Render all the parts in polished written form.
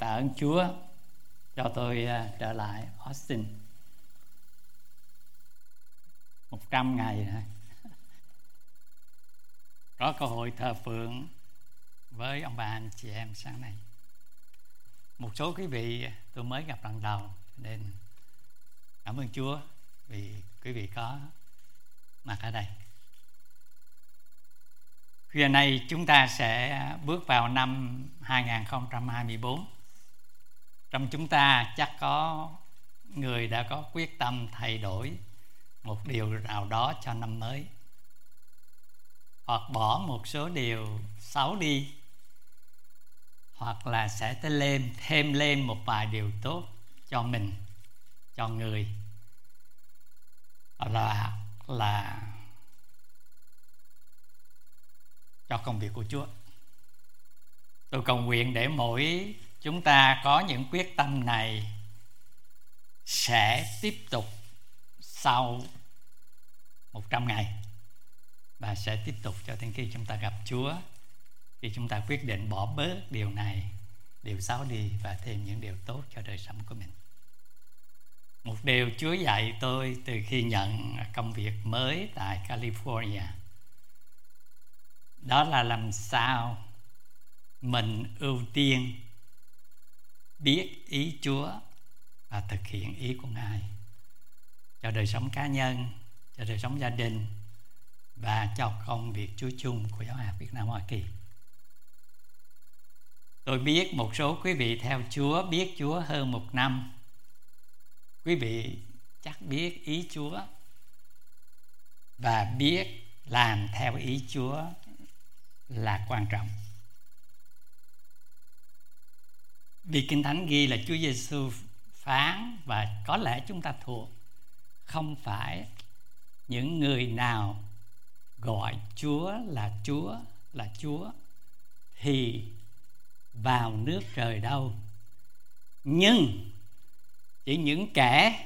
tạ ơn Chúa cho tôi trở lại Austin 100 ngày rồi. Có cơ hội thờ phượng với ông bà anh chị em sáng nay. Một số quý vị tôi mới gặp lần đầu, nên cảm ơn Chúa vì quý vị có mặt ở đây. Khuya nay chúng ta sẽ bước vào năm 2024. Trong chúng ta chắc có người đã có quyết tâm thay đổi một điều nào đó cho năm mới, hoặc bỏ một số điều xấu đi, hoặc là sẽ thêm lên một vài điều tốt cho mình, cho người, hoặc là cho công việc của Chúa. Tôi cầu nguyện để mỗi chúng ta có những quyết tâm này sẽ tiếp tục sau 100 ngày, và sẽ tiếp tục cho đến khi chúng ta gặp Chúa, khi chúng ta quyết định bỏ bớt điều này, điều xấu đi và thêm những điều tốt cho đời sống của mình. Một điều Chúa dạy tôi từ khi nhận công việc mới tại California, đó là làm sao mình ưu tiên biết ý Chúa và thực hiện ý của Ngài cho đời sống cá nhân, cho đời sống gia đình và cho công việc Chúa chung của Giáo hạt Việt Nam Hoa Kỳ. Tôi biết một số quý vị theo Chúa, biết Chúa hơn 1 năm. Quý vị chắc biết ý Chúa và biết làm theo ý Chúa là quan trọng. Vì Kinh Thánh ghi là Chúa Giêsu phán, và có lẽ chúng ta thuộc, không phải những người nào gọi Chúa là Chúa thì vào nước trời đâu, nhưng chỉ những kẻ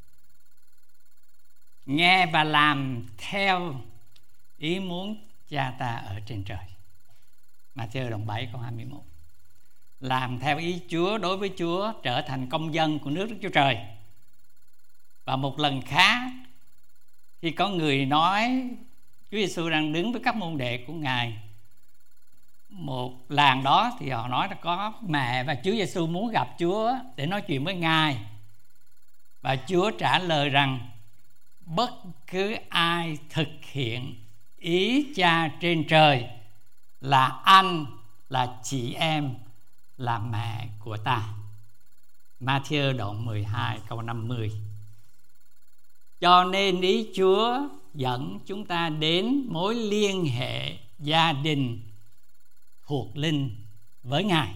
nghe và làm theo ý muốn Cha ta ở trên trời. Ma-thi-ơ đoạn 7 câu 21. Làm theo ý Chúa đối với Chúa, trở thành công dân của nước Đức Chúa Trời. Và một lần khác, khi có người nói Chúa Giêsu đang đứng với các môn đệ của Ngài, một làng đó thì họ nói là có mẹ và Chúa Giêsu muốn gặp Chúa để nói chuyện với Ngài. Và Chúa trả lời rằng bất cứ ai thực hiện ý Cha trên trời là anh, là chị em, là mẹ của ta. Ma-thi-ơ đoạn 12 câu 50. Cho nên ý Chúa dẫn chúng ta đến mối liên hệ gia đình thuộc linh với Ngài.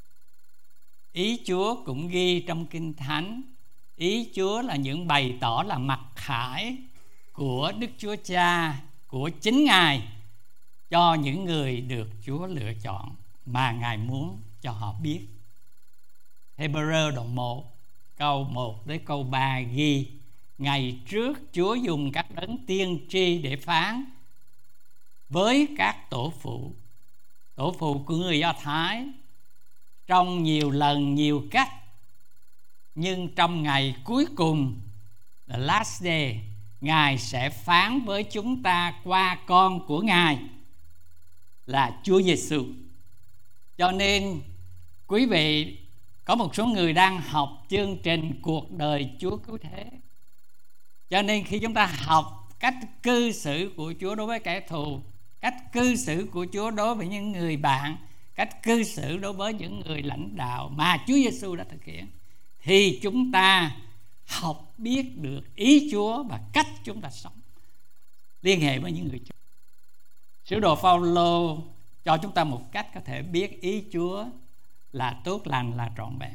Ý Chúa cũng ghi trong Kinh Thánh, ý Chúa là những bày tỏ là mặc khải của Đức Chúa Cha, của chính Ngài cho những người được Chúa lựa chọn mà Ngài muốn cho họ biết. Hebrew đoạn 1 câu 1 đến câu 3 ghi: ngày trước Chúa dùng các đấng tiên tri để phán với các tổ phụ của người Do Thái trong nhiều lần nhiều cách, nhưng trong ngày cuối cùng, the last day, Ngài sẽ phán với chúng ta qua con của Ngài là Chúa Giêsu. Cho nên quý vị, có một số người đang học chương trình cuộc đời Chúa Cứu Thế. Cho nên khi chúng ta học cách cư xử của Chúa đối với kẻ thù, cách cư xử của Chúa đối với những người bạn, cách cư xử đối với những người lãnh đạo mà Chúa Giêsu đã thực hiện, thì chúng ta học biết được ý Chúa và cách chúng ta sống, liên hệ với những người Chúa. Sứ đồ Phao-lô cho chúng ta một cách có thể biết ý Chúa là tốt lành, là trọn vẹn.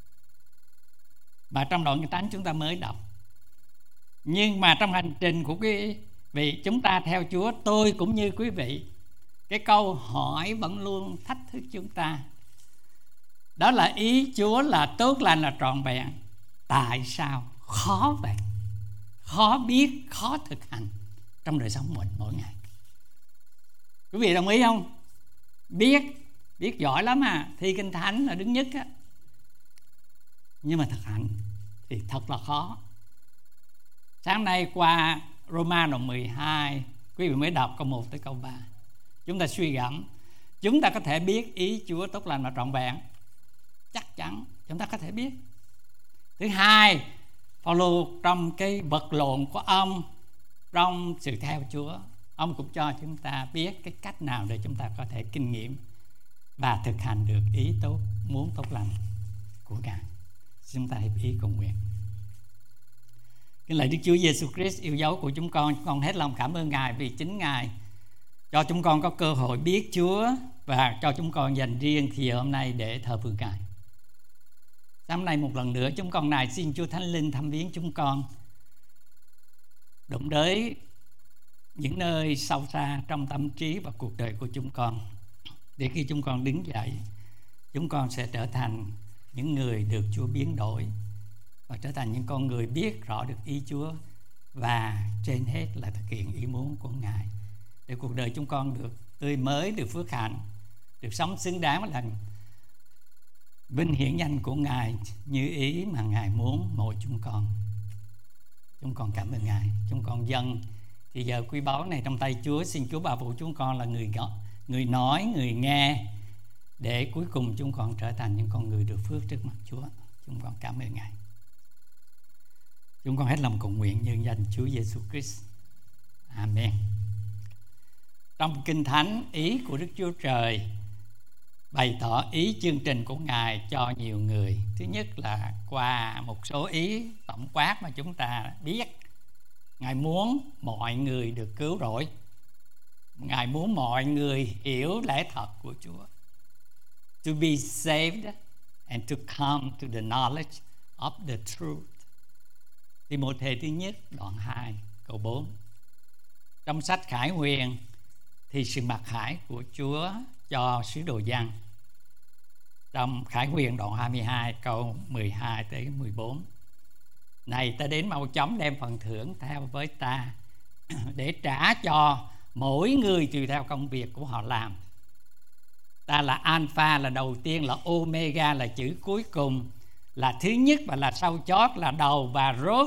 Và trong đoạn Kinh Thánh chúng ta mới đọc. Nhưng mà trong hành trình của quý vị, chúng ta theo Chúa, tôi cũng như quý vị, cái câu hỏi vẫn luôn thách thức chúng ta. Đó là ý Chúa là tốt lành, là trọn vẹn. Tại sao khó vậy? Khó biết, khó thực hành trong đời sống mình mỗi ngày. Quý vị đồng ý không? Biết giỏi lắm à, thi Kinh Thánh là đứng nhất á. nhưng mà thực hành thì thật là khó. Sáng nay qua Roma đoạn 12, quý vị mới đọc câu 1 tới câu 3. Chúng ta suy gẫm, chúng ta có thể biết ý Chúa tốt lành và trọn vẹn. Chắc chắn chúng ta có thể biết. Thứ hai, Phaolô trong cái vật lộn của ông trong sự theo Chúa, ông cũng cho chúng ta biết cái cách nào để chúng ta có thể kinh nghiệm và thực hành được ý tốt, muốn tốt lành của Ngài. Chúng ta hiệp ý cầu nguyện. Kính lạy Đức Chúa Giêsu Christ yêu dấu của chúng con hết lòng cảm ơn Ngài vì chính Ngài cho chúng con có cơ hội biết Chúa và cho chúng con dành riêng thì hôm nay để thờ phượng Ngài. Sáng nay một lần nữa chúng con này xin Chúa Thánh Linh thăm viếng chúng con, đụng tới những nơi sâu xa trong tâm trí và cuộc đời của chúng con, để khi chúng con đứng dậy, chúng con sẽ trở thành những người được Chúa biến đổi và trở thành những con người biết rõ được ý Chúa và trên hết là thực hiện ý muốn của Ngài, để cuộc đời chúng con được tươi mới, được phước hạnh, được sống xứng đáng với làm vinh hiển danh của Ngài như ý mà Ngài muốn mỗi chúng con. Chúng con cảm ơn Ngài. Chúng con dâng thì giờ quý báu này trong tay Chúa. Xin Chúa bảo vụ chúng con là người nói, người nghe, để cuối cùng chúng con trở thành những con người được phước trước mặt Chúa. Chúng con cảm ơn Ngài. Chúng con hết lòng cầu nguyện nhân danh Chúa Giêsu Christ. Amen. Trong Kinh Thánh, ý của Đức Chúa Trời bày tỏ ý chương trình của Ngài cho nhiều người. Thứ nhất là qua một số ý tổng quát mà chúng ta biết. Ngài muốn mọi người được cứu rỗi. Ngài muốn mọi người hiểu lẽ thật của Chúa. To be saved and to come to the knowledge of the truth. Ti-mô-thê thứ nhất đoạn 2 câu 4. Trong sách Khải Huyền thì sự mặc khải của Chúa cho sứ đồ Giăng. Trong Khải Huyền đoạn 22 câu 12 tới 14. Này ta đến mau chóng đem phần thưởng theo với ta, để trả cho mỗi người tùy theo công việc của họ làm. Ta là Alpha, là đầu tiên, là Omega, là chữ cuối cùng, là thứ nhất và là sau chót, là đầu và rốt.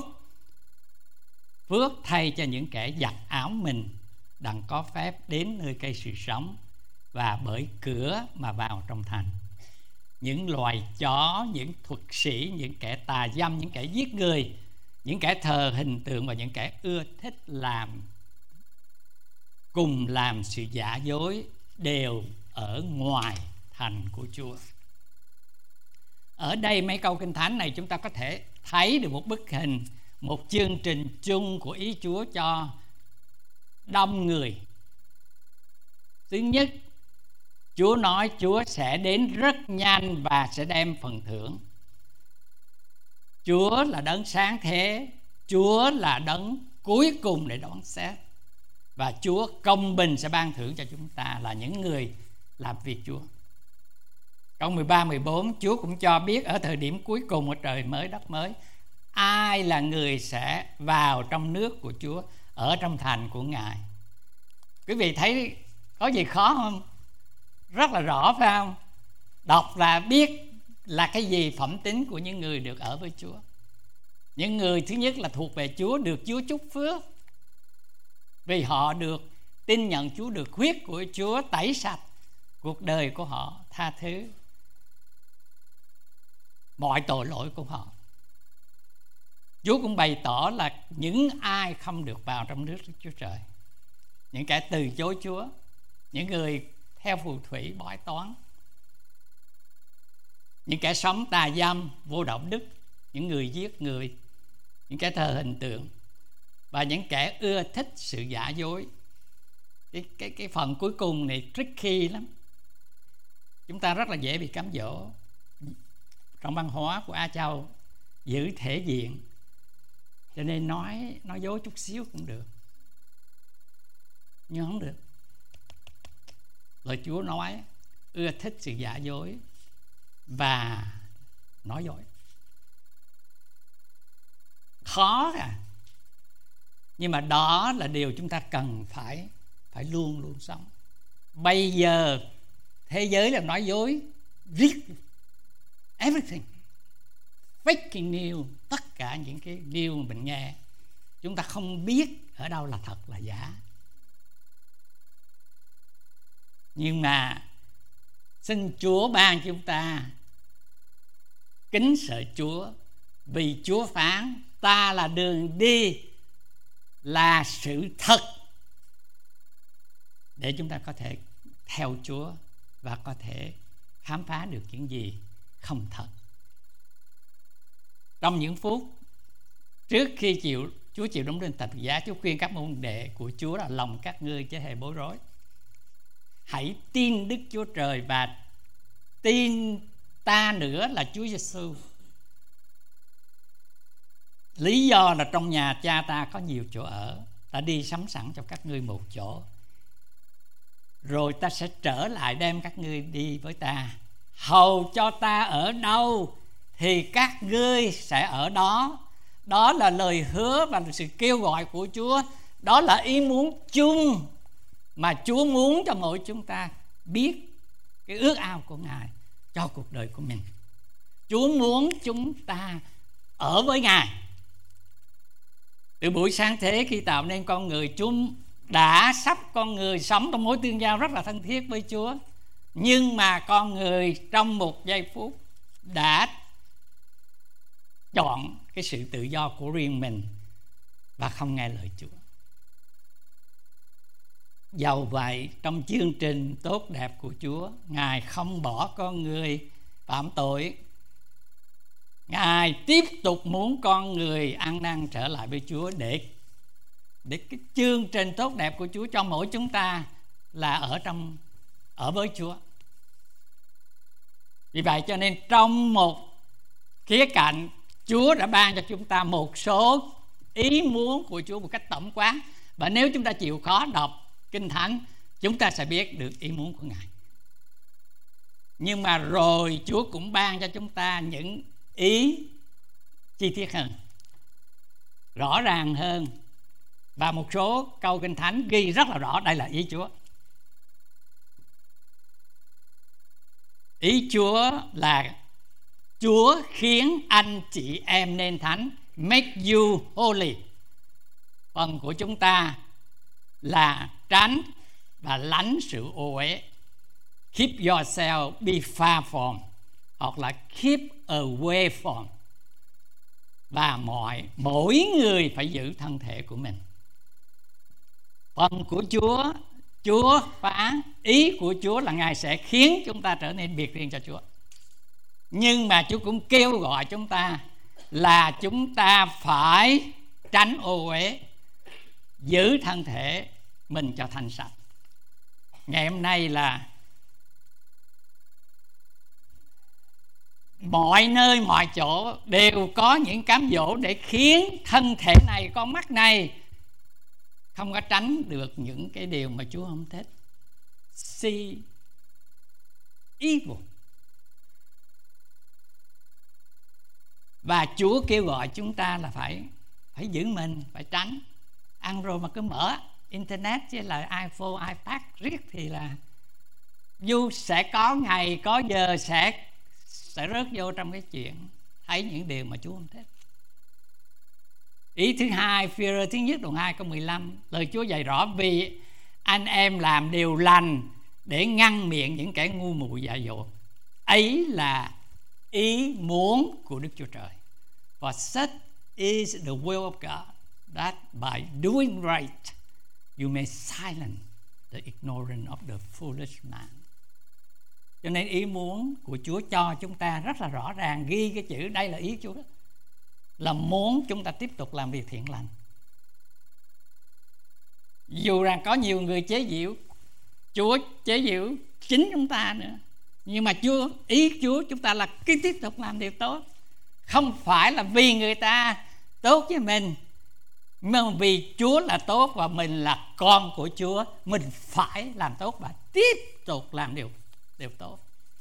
Phước thay cho những kẻ giặt áo mình, đặng có phép đến nơi cây sự sống và bởi cửa mà vào trong thành. Những loài chó, những thuật sĩ, những kẻ tà dâm, những kẻ giết người, những kẻ thờ hình tượng và những kẻ ưa thích cùng làm sự giả dối đều ở ngoài thành của Chúa. Ở đây mấy câu Kinh Thánh này chúng ta có thể thấy được một bức hình, một chương trình chung của ý Chúa cho đông người. Thứ nhất, Chúa nói Chúa sẽ đến rất nhanh và sẽ đem phần thưởng. Chúa là đấng sáng thế, Chúa là đấng cuối cùng để đoán xét, và Chúa công bình sẽ ban thưởng cho chúng ta là những người làm việc Chúa. Câu 13-14 Chúa cũng cho biết ở thời điểm cuối cùng của trời mới đất mới, ai là người sẽ vào trong nước của Chúa, ở trong thành của Ngài. Quý vị thấy có gì khó không? Rất là rõ phải không? Đọc là biết là cái gì phẩm tính của những người được ở với Chúa. Những người thứ nhất là thuộc về Chúa, được Chúa chúc phước, vì họ được tin nhận Chúa, được huyết của Chúa tẩy sạch cuộc đời của họ, tha thứ mọi tội lỗi của họ. Chúa cũng bày tỏ là những ai không được vào trong nước Đức Chúa Trời, những kẻ từ chối Chúa, những người theo phù thủy bói toán, những kẻ sống tà dâm vô đạo đức, những người giết người, những kẻ thờ hình tượng và những kẻ ưa thích sự giả dối. Cái phần cuối cùng này tricky lắm. Chúng ta rất là dễ bị cám dỗ. Trong văn hóa của Á Châu giữ thể diện, cho nên nói dối chút xíu cũng được, nhưng không được. Lời Chúa nói ưa thích sự giả dối và nói dối. Khó à, nhưng mà đó là điều chúng ta cần phải luôn luôn sống. Bây giờ thế giới là nói dối riết, everything, fake news, tất cả những cái điều mà mình nghe, chúng ta không biết ở đâu là thật là giả. Nhưng mà xin Chúa ban chúng ta kính sợ Chúa, vì Chúa phán ta là đường đi, là sự thật, để chúng ta có thể theo Chúa và có thể khám phá được những gì không thật. Trong những phút trước khi Chúa chịu đóng đinh thập tự giá, Chúa khuyên các môn đệ của Chúa là lòng các ngươi chớ hề bối rối. Hãy tin Đức Chúa Trời và tin ta nữa là Chúa Giêsu. Lý do là trong nhà cha ta có nhiều chỗ ở, ta đi sắm sẵn cho các ngươi một chỗ, rồi ta sẽ trở lại đem các ngươi đi với ta. Hầu cho ta ở đâu thì các ngươi sẽ ở đó. Đó là lời hứa và là sự kêu gọi của Chúa. Đó là ý muốn chung mà Chúa muốn cho mỗi chúng ta biết cái ước ao của Ngài cho cuộc đời của mình. Chúa muốn chúng ta ở với Ngài. Từ buổi sáng thế khi tạo nên con người, Chúa đã sắp con người sống trong mối tương giao rất là thân thiết với Chúa. Nhưng mà con người trong một giây phút đã chọn cái sự tự do của riêng mình và không nghe lời Chúa. Dầu vậy, trong chương trình tốt đẹp của Chúa, Ngài không bỏ con người phạm tội. Ngài tiếp tục muốn con người ăn năn trở lại với Chúa, để cái chương trình tốt đẹp của Chúa cho mỗi chúng ta là ở với Chúa. Vì vậy cho nên trong một khía cạnh, Chúa đã ban cho chúng ta một số ý muốn của Chúa một cách tổng quát. Và nếu chúng ta chịu khó đọc Kinh Thánh, chúng ta sẽ biết được ý muốn của Ngài. Nhưng mà rồi Chúa cũng ban cho chúng ta những ý chi tiết hơn, rõ ràng hơn. Và một số câu Kinh Thánh ghi rất là rõ đây là ý Chúa. Ý Chúa là Chúa khiến anh chị em nên thánh, make you holy. Phần của chúng ta là tránh và lánh sự ô uế, keep yourself be far from, hoặc là keep away from. Và mỗi người phải giữ thân thể của mình. Phần của Chúa phán, ý của Chúa là Ngài sẽ khiến chúng ta trở nên biệt riêng cho Chúa. Nhưng mà Chúa cũng kêu gọi chúng ta là chúng ta phải tránh ô uế, giữ thân thể mình cho thanh sạch. Ngày hôm nay là mọi nơi mọi chỗ đều có những cám dỗ để khiến thân thể này, con mắt này không có tránh được những cái điều mà Chúa không thích. See evil. Và Chúa kêu gọi chúng ta là phải giữ mình, phải tránh. Ăn rồi mà cứ mở internet chứ là iPhone, iPad riết thì là dù sẽ có ngày, có giờ sẽ rớt vô trong cái chuyện thấy những điều mà Chúa không thích. Ý thứ hai, Phi-rơ thứ nhất đoạn 2 câu 15, lời Chúa dạy rõ: vì anh em làm điều lành để ngăn miệng những kẻ ngu muội dại dột. Ấy là ý muốn của Đức Chúa Trời. For such is the will of God, that by doing right you may silence the ignorance of the foolish man. Cho nên ý muốn của Chúa cho chúng ta rất là rõ ràng, ghi cái chữ đây là ý Chúa đó, là muốn chúng ta tiếp tục làm việc thiện lành. Dù rằng có nhiều người chế giễu, Chúa chế giễu chính chúng ta nữa, nhưng mà ý Chúa chúng ta là cứ tiếp tục làm điều tốt. Không phải là vì người ta tốt với mình, mà vì Chúa là tốt và mình là con của Chúa, mình phải làm tốt và tiếp tục làm điều tốt.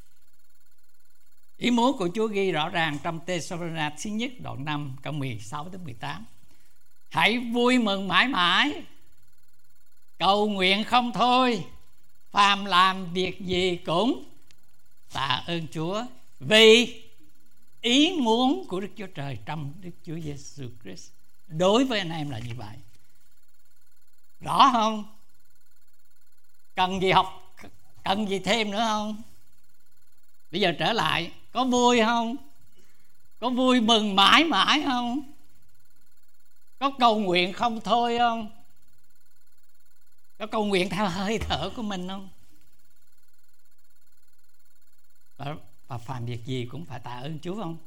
Ý muốn của Chúa ghi rõ ràng trong Tê-sô-lô-na thứ nhất đoạn 5 câu 16 đến 18. Hãy vui mừng mãi mãi, cầu nguyện không thôi, phàm làm việc gì cũng tạ ơn Chúa, vì ý muốn của Đức Chúa Trời trong Đức Chúa Giêsu Christ. Đối với anh em là như vậy. Rõ không? Cần gì học, cần gì thêm nữa không? Bây giờ trở lại, có vui không? Có vui mừng mãi mãi không? Có cầu nguyện không thôi không? Có cầu nguyện theo hơi thở của mình không? Và phàm việc gì cũng phải tạ ơn Chúa không?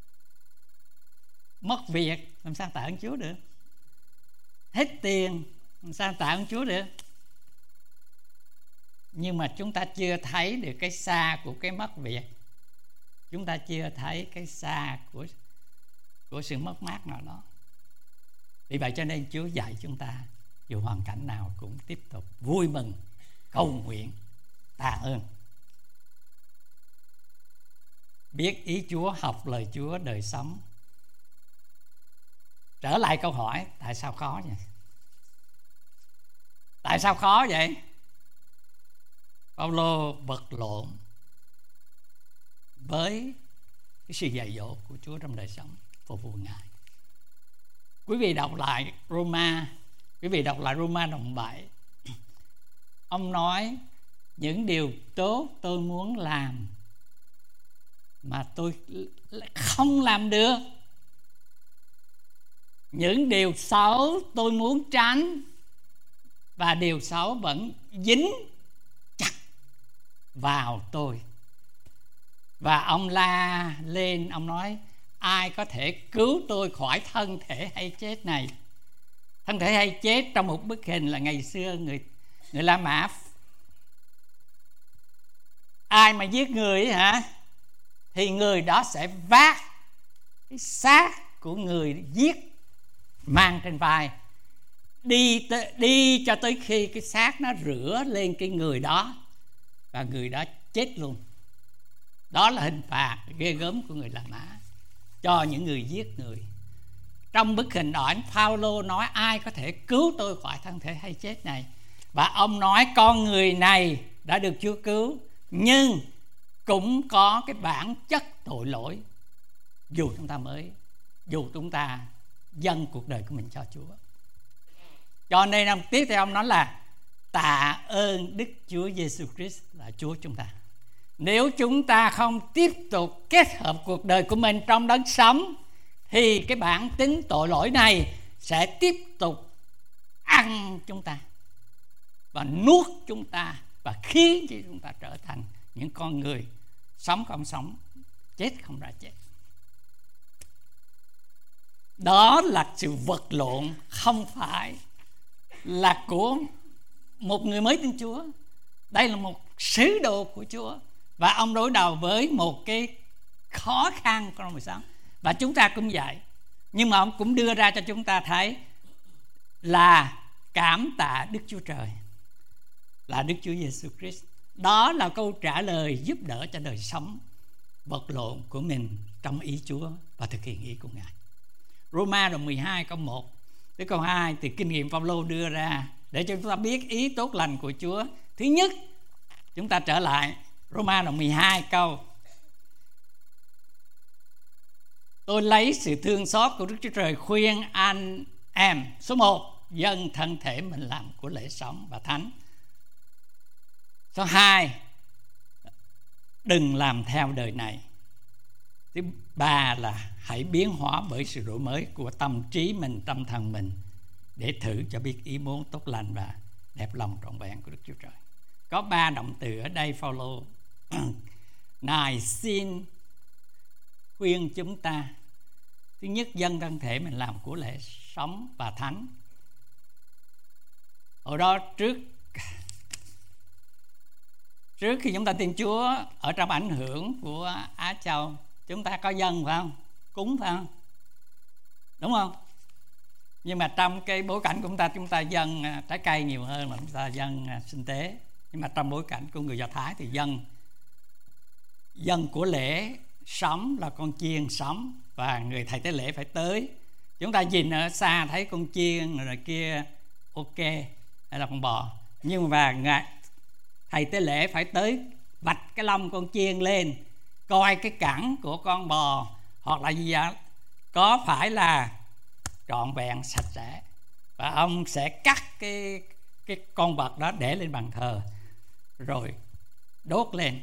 Mất việc làm sao tạ ơn Chúa được? Hết tiền làm sao tạ ơn Chúa được? Nhưng mà chúng ta chưa thấy được cái xa của cái mất việc. Chúng ta chưa thấy cái xa của sự mất mát nào đó. Vì vậy cho nên Chúa dạy chúng ta dù hoàn cảnh nào cũng tiếp tục vui mừng, cầu nguyện, tạ ơn. Biết ý Chúa, học lời Chúa, đời sống. Trở lại câu hỏi, tại sao khó vậy? Tại sao khó vậy? Phaolô vật lộn với cái sự dạy dỗ của Chúa trong đời sống phục vụ Ngài. Quý vị đọc lại Roma đoạn 7. Ông nói những điều tốt tôi muốn làm mà tôi không làm được. Những điều xấu tôi muốn tránh và điều xấu vẫn dính chặt vào tôi. Và ông la lên, ông nói ai có thể cứu tôi khỏi thân thể hay chết này? Thân thể hay chết trong một bức hình là ngày xưa người La Mã, ai mà giết người hả, thì người đó sẽ vác cái xác của người giết mang trên vai, đi cho tới khi cái xác nó rửa lên cái người đó và người đó chết luôn. Đó là hình phạt ghê gớm của người La Mã cho những người giết người. Trong bức hình đó, Phaolô nói ai có thể cứu tôi khỏi thân thể hay chết này? Và ông nói con người này đã được Chúa cứu, nhưng cũng có cái bản chất tội lỗi. Dù chúng ta dâng cuộc đời của mình cho Chúa. Cho nên ông tiếp theo ông nói là tạ ơn Đức Chúa Giêsu Christ là Chúa chúng ta. Nếu chúng ta không tiếp tục kết hợp cuộc đời của mình trong đấng sống, thì cái bản tính tội lỗi này sẽ tiếp tục ăn chúng ta và nuốt chúng ta và khiến cho chúng ta trở thành những con người sống không sống, chết không ra chết. Đó là sự vật lộn không phải là của một người mới tin Chúa. Đây là một sứ đồ của Chúa, và ông đối đầu với một cái khó khăn trong đời sống. Và chúng ta cũng vậy. Nhưng mà ông cũng đưa ra cho chúng ta thấy là cảm tạ Đức Chúa Trời, là Đức Chúa Giêsu Christ. Đó là câu trả lời giúp đỡ cho đời sống vật lộn của mình trong ý Chúa và thực hiện ý của Ngài. Roma đoạn 12 câu 1 tới câu 2 từ kinh nghiệm Phaolô đưa ra để cho chúng ta biết ý tốt lành của Chúa. Thứ nhất, chúng ta trở lại Roma đoạn 12 câu: tôi lấy sự thương xót của Đức Chúa Trời khuyên anh em. Số 1, dâng thân thể mình làm của lễ sống và thánh. Số 2, đừng làm theo đời này. Thứ 3 là hãy biến hóa bởi sự đổi mới của tâm trí mình, tâm thần mình, để thử cho biết ý muốn tốt lành và đẹp lòng trọn vẹn của Đức Chúa Trời. Có 3 động từ ở đây Phaolô Ngài xin khuyên chúng ta. Thứ nhất, dâng thân thể mình làm của lễ sống và thánh. Hồi đó trước khi chúng ta tin Chúa, ở trong ảnh hưởng của Á Châu, chúng ta có dâng phải không? Cúng phải không? Đúng không? Nhưng mà trong cái bối cảnh của chúng ta dâng trái cây nhiều hơn là chúng ta dâng sinh tế. Nhưng mà trong bối cảnh của người Do Thái thì dâng của lễ sống là con chiên sống, và người thầy tế lễ phải tới. Chúng ta nhìn ở xa thấy con chiên rồi kia ok, hay là con bò, nhưng mà thầy tế lễ phải tới vạch cái lông con chiên lên, coi cái cẳng của con bò, hoặc là gì vậy? Có phải là trọn vẹn sạch sẽ? Và ông sẽ cắt cái con vật đó để lên bàn thờ rồi đốt lên.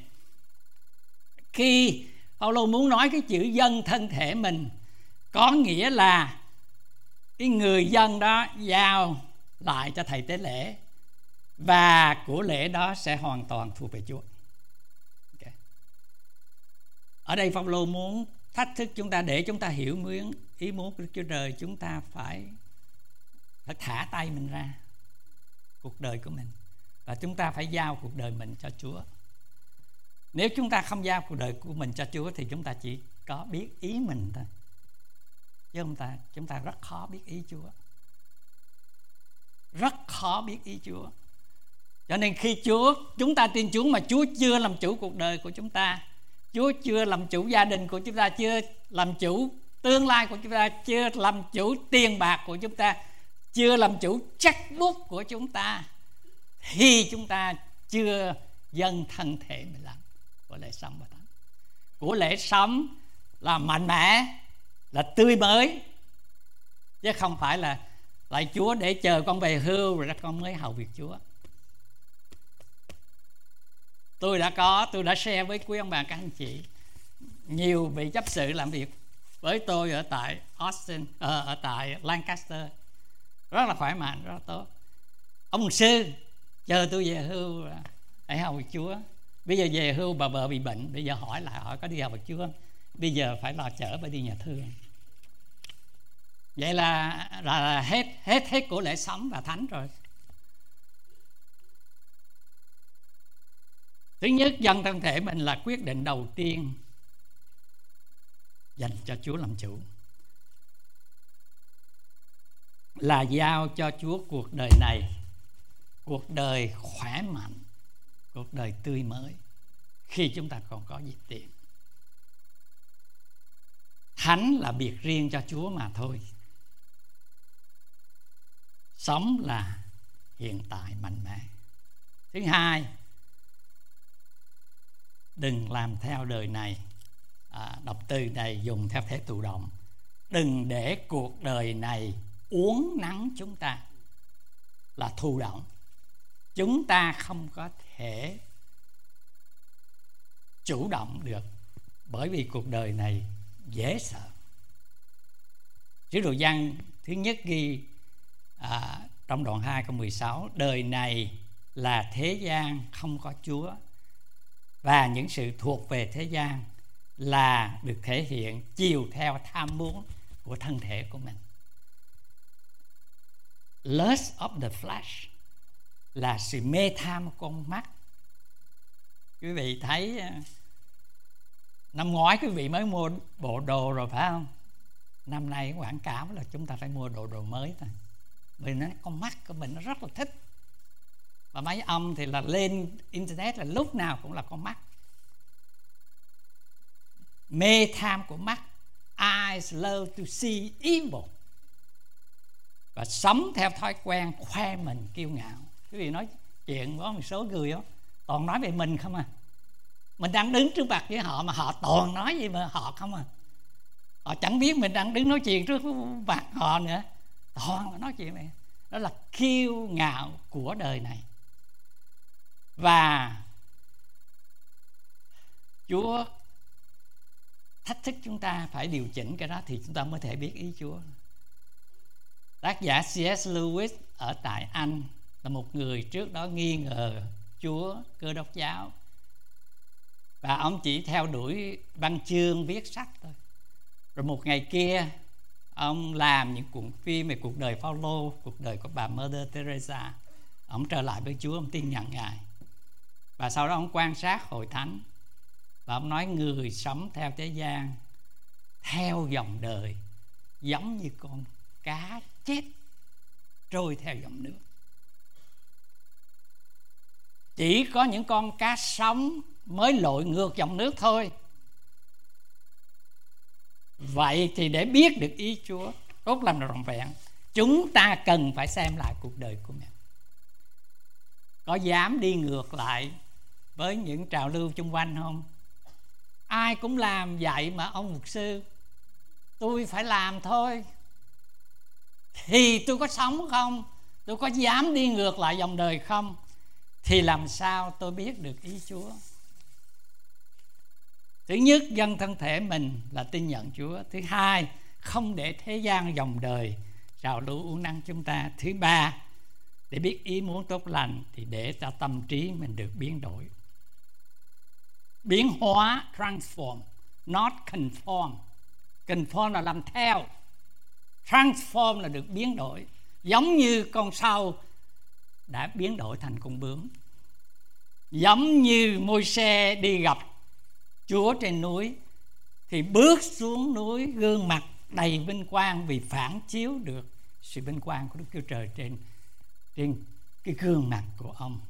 Khi Phaolô muốn nói cái chữ dâng thân thể mình, có nghĩa là cái người dân đó giao lại cho thầy tế lễ, và của lễ đó sẽ hoàn toàn thuộc về Chúa. Okay. Ở đây Phaolô muốn thách thức chúng ta để chúng ta hiểu ý muốn của Đức Chúa Trời. Chúng ta phải thả tay mình ra cuộc đời của mình, và chúng ta phải giao cuộc đời mình cho Chúa. Nếu chúng ta không giao cuộc đời của mình cho Chúa thì chúng ta chỉ có biết ý mình thôi, chứ chúng ta rất khó biết ý Chúa, rất khó biết ý Chúa. Cho nên khi chúng ta tin Chúa mà Chúa chưa làm chủ cuộc đời của chúng ta, Chúa chưa làm chủ gia đình của chúng ta, chưa làm chủ tương lai của chúng ta, chưa làm chủ tiền bạc của chúng ta, chưa làm chủ checkbook của chúng ta, thì chúng ta chưa dâng thân thể mình làm của lễ sống và thánh. Của lễ sống là mạnh mẽ, là tươi mới, chứ không phải là lại Chúa để chờ con về hưu rồi con mới hầu việc Chúa. Tôi đã share với quý ông bà các anh chị, nhiều vị chấp sự làm việc với tôi ở tại Austin, ở tại Lancaster, rất là khỏe mạnh, rất là tốt. Ông mục sư chờ tôi về hưu hãy hầu việc Chúa. Bây giờ về hưu bà vợ bị bệnh, bây giờ hỏi có đi hầu việc Chúa không? Bây giờ phải lo chở bà đi nhà thương. Vậy là hết của lễ sống và thánh rồi. Thứ nhất, dâng thân thể mình là quyết định đầu tiên dành cho Chúa làm chủ, là giao cho Chúa cuộc đời này, cuộc đời khỏe mạnh, cuộc đời tươi mới, khi chúng ta còn có dịp tiền. Thánh là biệt riêng cho Chúa mà thôi. Sống là hiện tại mạnh mẽ. Thứ hai, đừng làm theo đời này. Đọc từ này dùng theo thế thụ động. Đừng để cuộc đời này uốn nắn chúng ta, là thụ động. Chúng ta không có thể chủ động được, bởi vì cuộc đời này dễ sợ. Sứ đồ Giăng thứ nhất ghi trong đoạn 2 câu 16: đời này là thế gian không có Chúa, và những sự thuộc về thế gian là được thể hiện chiều theo tham muốn của thân thể của mình. Lust of the flesh là sự mê tham của con mắt. Quý vị thấy năm ngoái quý vị mới mua bộ đồ rồi phải không? Năm nay quảng cáo là chúng ta phải mua đồ mới thôi, vì con mắt của mình nó rất là thích. Và mấy ông thì là lên internet là lúc nào cũng là con mắt. Mê tham của mắt. Eyes love to see evil. Và sống theo thói quen khoe mình, kiêu ngạo. Quý vị nói chuyện có một số người đó, toàn nói về mình không à. Mình đang đứng trước mặt với họ mà họ toàn nói gì mà họ không à. Họ chẳng biết mình đang đứng nói chuyện trước mặt họ nữa, toàn nói chuyện này. Đó là kiêu ngạo của đời này. Và Chúa thách thức chúng ta phải điều chỉnh cái đó, thì chúng ta mới thể biết ý Chúa. Tác giả C.S. Lewis ở tại Anh là một người trước đó nghi ngờ Chúa Cơ Đốc giáo, và ông chỉ theo đuổi văn chương viết sách thôi. Rồi một ngày kia ông làm những cuộn phim về cuộc đời Phaolô, cuộc đời của bà Mother Teresa. Ông trở lại với Chúa, ông tin nhận Ngài. Và sau đó ông quan sát hội thánh, và ông nói người sống theo thế gian, theo dòng đời, giống như con cá chết trôi theo dòng nước. Chỉ có những con cá sống mới lội ngược dòng nước thôi. Vậy thì để biết được ý Chúa tốt lành trọn vẹn, chúng ta cần phải xem lại cuộc đời của mình. Có dám đi ngược lại với những trào lưu xung quanh không? Ai cũng làm vậy mà ông mục sư tôi phải làm thôi. Thì tôi có sống không? Tôi có dám đi ngược lại dòng đời không? Thì làm sao tôi biết được ý Chúa? Thứ nhất, dâng thân thể mình là tin nhận Chúa. Thứ hai, không để thế gian dòng đời trào lưu uốn nắn chúng ta. Thứ ba, để biết ý muốn tốt lành thì để cho tâm trí mình được biến đổi. Biến hóa, transform, not conform. Conform là làm theo, transform là được biến đổi. Giống như con sâu đã biến đổi thành con bướm, giống như Môi-se đi gặp Chúa trên núi thì bước xuống núi gương mặt đầy vinh quang, vì phản chiếu được sự vinh quang của Đức Chúa Trời trên cái gương mặt của ông.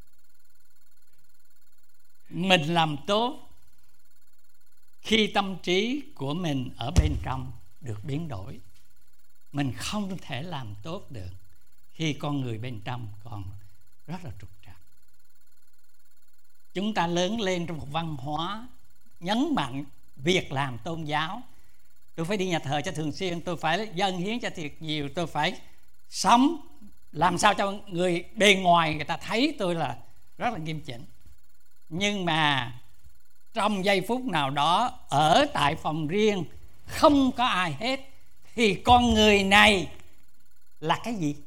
Mình làm tốt khi tâm trí của mình ở bên trong được biến đổi. Mình không thể làm tốt được khi con người bên trong còn rất là trục trặc. Chúng ta lớn lên trong một văn hóa nhấn mạnh việc làm tôn giáo. Tôi phải đi nhà thờ cho thường xuyên, tôi phải dâng hiến cho thiệt nhiều, tôi phải sống làm sao cho người bề ngoài người ta thấy tôi là rất là nghiêm chỉnh. Nhưng mà trong giây phút nào đó ở tại phòng riêng không có ai hết thì con người này là cái gì?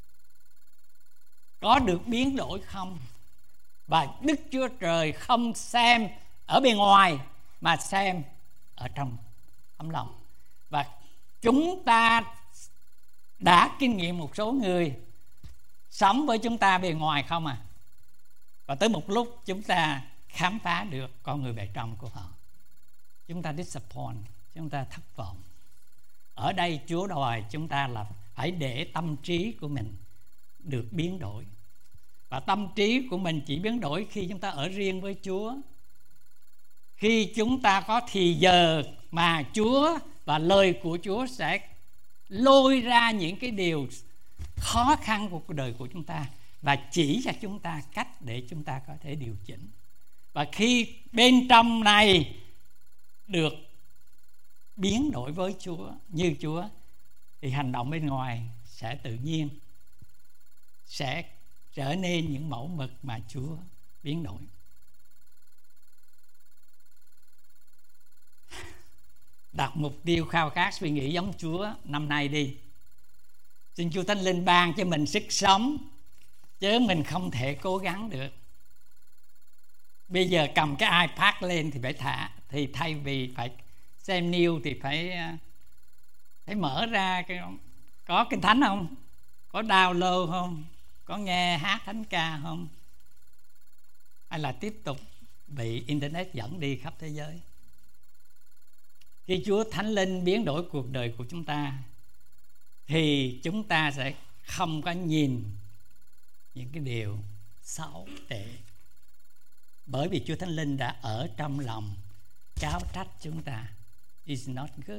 Có được biến đổi không? Và Đức Chúa Trời không xem ở bên ngoài mà xem ở trong tấm lòng. Và chúng ta đã kinh nghiệm một số người sống với chúng ta bề ngoài không à. Và tới một lúc chúng ta khám phá được con người bề trong của họ. Chúng ta disappoint, chúng ta thất vọng. Ở đây Chúa đòi chúng ta là phải để tâm trí của mình được biến đổi. Và tâm trí của mình chỉ biến đổi khi chúng ta ở riêng với Chúa. Khi chúng ta có thì giờ mà Chúa và lời của Chúa sẽ lôi ra những cái điều khó khăn của cuộc đời của chúng ta và chỉ cho chúng ta cách để chúng ta có thể điều chỉnh. Và khi bên trong này được biến đổi với Chúa, như Chúa, thì hành động bên ngoài sẽ tự nhiên sẽ trở nên những mẫu mực mà Chúa biến đổi. Đặt mục tiêu khao khát suy nghĩ giống Chúa năm nay đi. Xin Chúa Thánh Linh ban cho mình sức sống, chứ mình không thể cố gắng được. Bây giờ cầm cái iPad lên thì phải thả, thì thay vì phải xem news thì phải mở ra có Kinh Thánh không? Có download không? Có nghe hát thánh ca không? Hay là tiếp tục bị internet dẫn đi khắp thế giới? Khi Chúa Thánh Linh biến đổi cuộc đời của chúng ta thì chúng ta sẽ không có nhìn những cái điều xấu tệ, bởi vì Chúa Thánh Linh đã ở trong lòng cáo trách chúng ta. It's not good.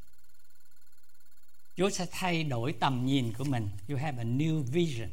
Chúa sẽ thay đổi tầm nhìn của mình. You have a new vision.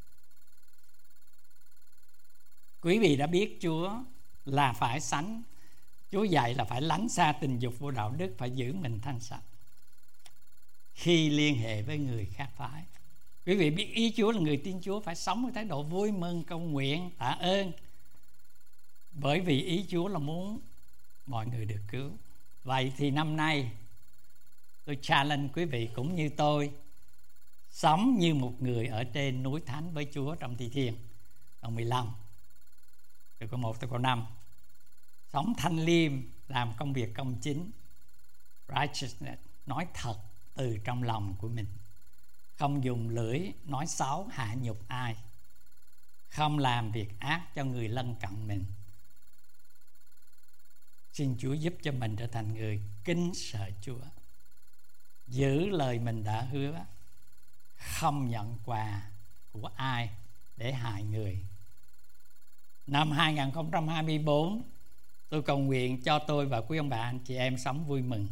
Quý vị đã biết Chúa là phải sánh. Chúa dạy là phải lánh xa tình dục vô đạo đức, phải giữ mình thanh sạch khi liên hệ với người khác phái. Quý vị biết ý Chúa là người tin Chúa phải sống với thái độ vui mừng, cầu nguyện, tạ ơn, bởi vì ý Chúa là muốn mọi người được cứu. Vậy thì năm nay tôi challenge quý vị cũng như tôi sống như một người ở trên núi thánh với Chúa trong Thi Thiên đoạn 15 từ câu 1 tới câu 5. Sống thanh liêm, làm công việc công chính, righteousness, nói thật từ trong lòng của mình, không dùng lưỡi nói xấu hạ nhục ai, không làm việc ác cho người lân cận mình. Xin Chúa giúp cho mình trở thành người kính sợ Chúa, giữ lời mình đã hứa, không nhận quà của ai để hại người. Năm 2024, tôi cầu nguyện cho tôi và quý ông bà anh chị em sống vui mừng,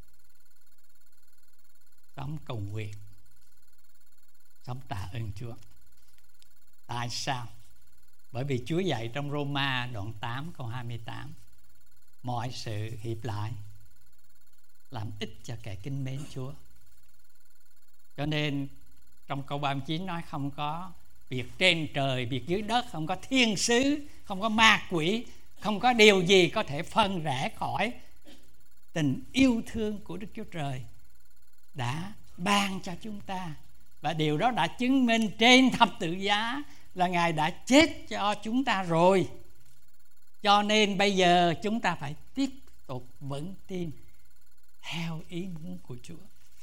sống cầu nguyện, sống tạ ơn Chúa. Tại sao? Bởi vì Chúa dạy trong Roma đoạn 8 câu 28, mọi sự hiệp lại làm ích cho kẻ kính mến Chúa. Cho nên trong câu 39 nói không có việc trên trời, việc dưới đất, không có thiên sứ, không có ma quỷ, không có điều gì có thể phân rẽ khỏi tình yêu thương của Đức Chúa Trời đã ban cho chúng ta. Và điều đó đã chứng minh trên thập tự giá là Ngài đã chết cho chúng ta rồi. Cho nên bây giờ chúng ta phải tiếp tục vững tin theo ý muốn của Chúa.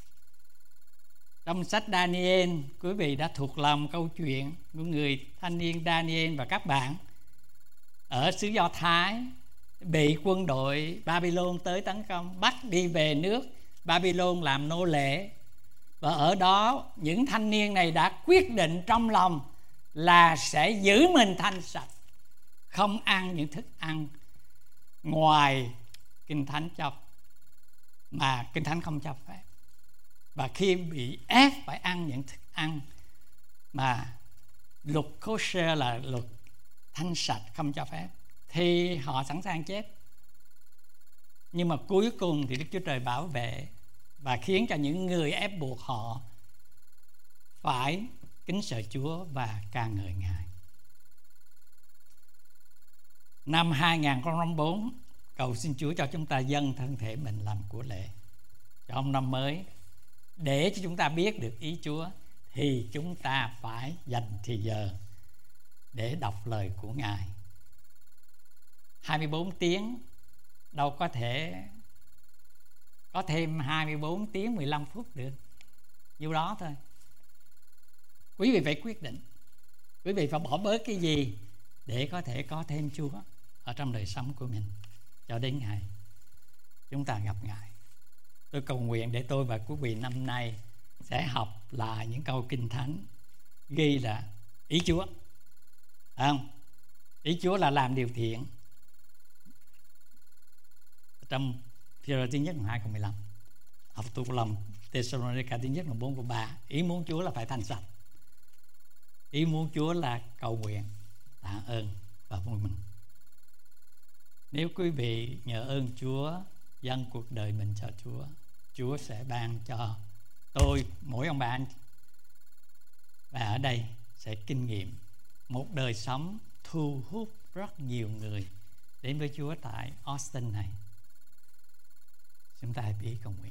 Trong sách Daniel, quý vị đã thuộc lòng câu chuyện của người thanh niên Daniel và các bạn ở xứ Do Thái bị quân đội Babylon tới tấn công, bắt đi về nước Babylon làm nô lệ. Và ở đó những thanh niên này đã quyết định trong lòng là sẽ giữ mình thanh sạch, không ăn những thức ăn ngoài Kinh Thánh cho, mà Kinh Thánh không cho phép. Và khi bị ép phải ăn những thức ăn mà luật kosher là luật thanh sạch không cho phép, thì họ sẵn sàng chết. Nhưng mà cuối cùng thì Đức Chúa Trời bảo vệ và khiến cho những người ép buộc họ phải kính sợ Chúa và ca ngợi Ngài. Năm 2004, cầu xin Chúa cho chúng ta dâng thân thể mình làm của lễ trong năm mới. Để cho chúng ta biết được ý Chúa thì chúng ta phải dành thời giờ để đọc lời của Ngài. 24 tiếng đâu có thể có thêm 24 tiếng 15 phút được, nhiêu đó thôi. Quý vị phải quyết định, quý vị phải bỏ bớt cái gì để có thể có thêm Chúa ở trong đời sống của mình cho đến ngày chúng ta gặp Ngài. Tôi cầu nguyện để tôi và quý vị năm nay sẽ học lại những câu Kinh Thánh ghi là ý Chúa, không? Ý Chúa là làm điều thiện. Trong Phi-rơ thứ nhất 2:15, học thuộc lòng Tê-sa-lô-ni-ca thứ nhất 4:3, ý muốn Chúa là phải thành sạch. Ý muốn Chúa là cầu nguyện, tạ ơn và vui mừng. Nếu quý vị nhờ ơn Chúa, dâng cuộc đời mình cho Chúa, Chúa sẽ ban cho tôi, mỗi ông bà anh và ở đây sẽ kinh nghiệm một đời sống thu hút rất nhiều người đến với Chúa tại Austin này. Chúng ta hãy biết cầu nguyện.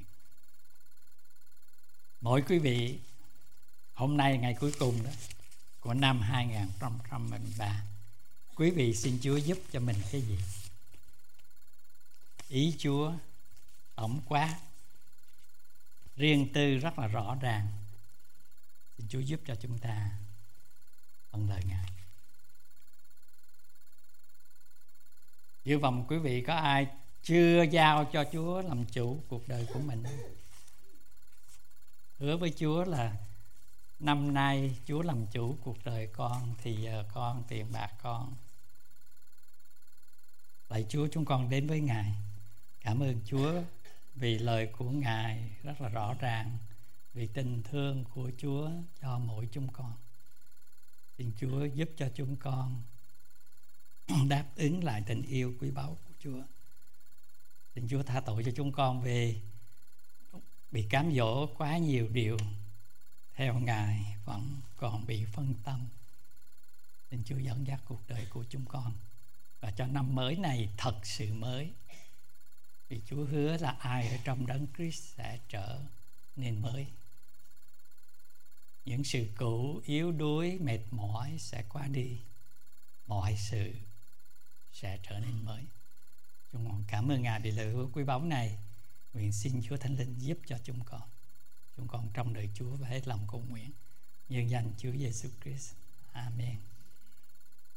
Mỗi quý vị, hôm nay ngày cuối cùng đó của năm 2013, quý vị xin Chúa giúp cho mình cái gì? Ý Chúa tổng quát, riêng tư rất là rõ ràng. Xin Chúa giúp cho chúng ta vâng lời Ngài. Dự vọng quý vị có ai chưa giao cho Chúa làm chủ cuộc đời của mình? Hứa với Chúa là năm nay Chúa làm chủ cuộc đời con, thì giờ con, tiền bạc con. Lạy Chúa, chúng con đến với Ngài. Cảm ơn Chúa vì lời của Ngài rất là rõ ràng, vì tình thương của Chúa cho mỗi chúng con. Xin Chúa giúp cho chúng con đáp ứng lại tình yêu quý báu của Chúa. Xin Chúa tha tội cho chúng con về bị cám dỗ quá nhiều điều theo Ngài vẫn còn bị phân tâm. Xin Chúa dẫn dắt cuộc đời của chúng con và cho năm mới này thật sự mới. Vì Chúa hứa là ai ở trong Đấng Christ sẽ trở nên mới. Những sự cũ, yếu đuối, mệt mỏi sẽ qua đi. Mọi sự sẽ trở nên mới. Chúng con cảm ơn Ngài vì lời hứa quý báu này. Nguyện xin Chúa Thánh Linh giúp cho chúng con. Chúng con trong đời Chúa và hết lòng cầu nguyện nhân danh Chúa Giêsu Christ. Amen.